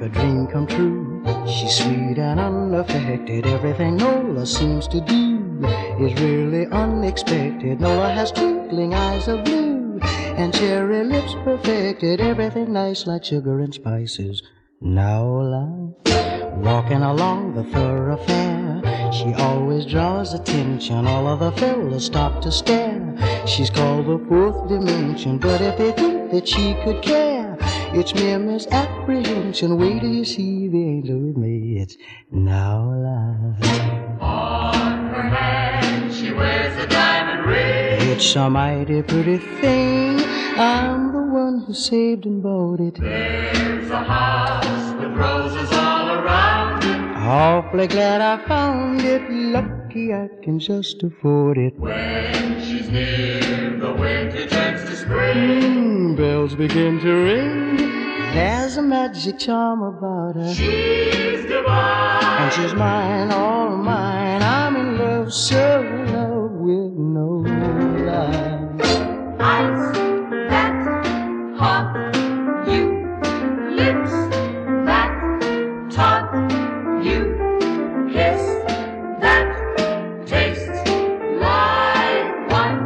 a dream come true. She's sweet and unaffected. Everything Nola seems to do is really unexpected. Nola has twinkling eyes of blue and cherry lips perfected. Everything nice like sugar and spices. Nola, walking along the thoroughfare, she always draws attention. All of the fellas stop to stare. She's called the fourth dimension, but if they think that she could care, it's mere misapprehension. Wait till you see the angel with me. It's Nola. On her hand she wears a diamond ring. It's a mighty pretty thing. I'm the one who saved and bought it. There's a house with roses all around it. Awfully glad I found it. Lucky I can just afford it. When she's near, the winter turns to spring. Bells begin to ring. There's a magic charm about her. She's divine. And she's mine, all mine. I'm in love, so in love with Nola. Eyes that haunt you, lips that taunt you, kiss that tastes like wine.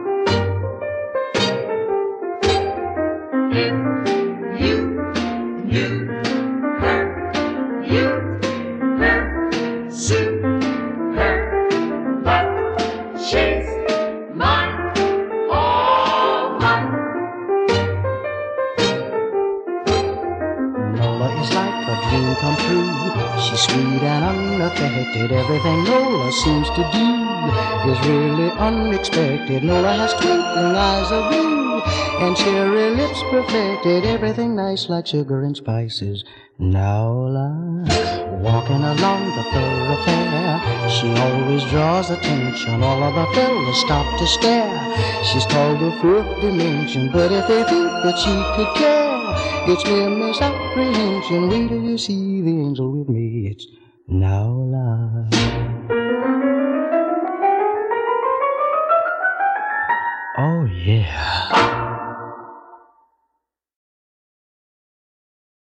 If you knew her, you'd pursue her, but she's mine, all mine. Nola is like a dream come true. She's sweet and unaffected. Everything Nola seems to do is really unexpected. Nola has twinkling eyes of blue and cherry lips perfected. Everything nice like sugar and spices. Nola, walking along the thoroughfare, she always draws attention. All of the fellas stop to stare. She's called the fourth dimension, but if they think that she could care, it's mere misapprehension. Wait till you see the angel with me. It's Nola. Oh yeah.